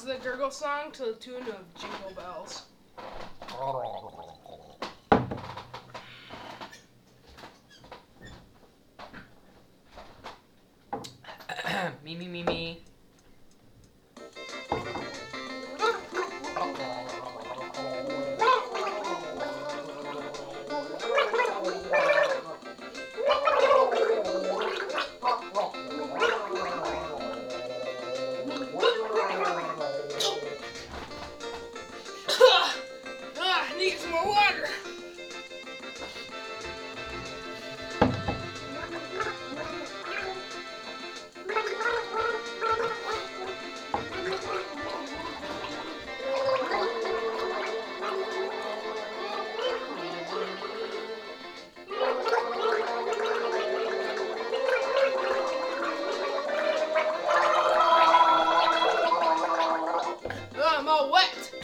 the Gurgle song to the tune of Jingle Bells. Me. I need some more water. I'm all wet.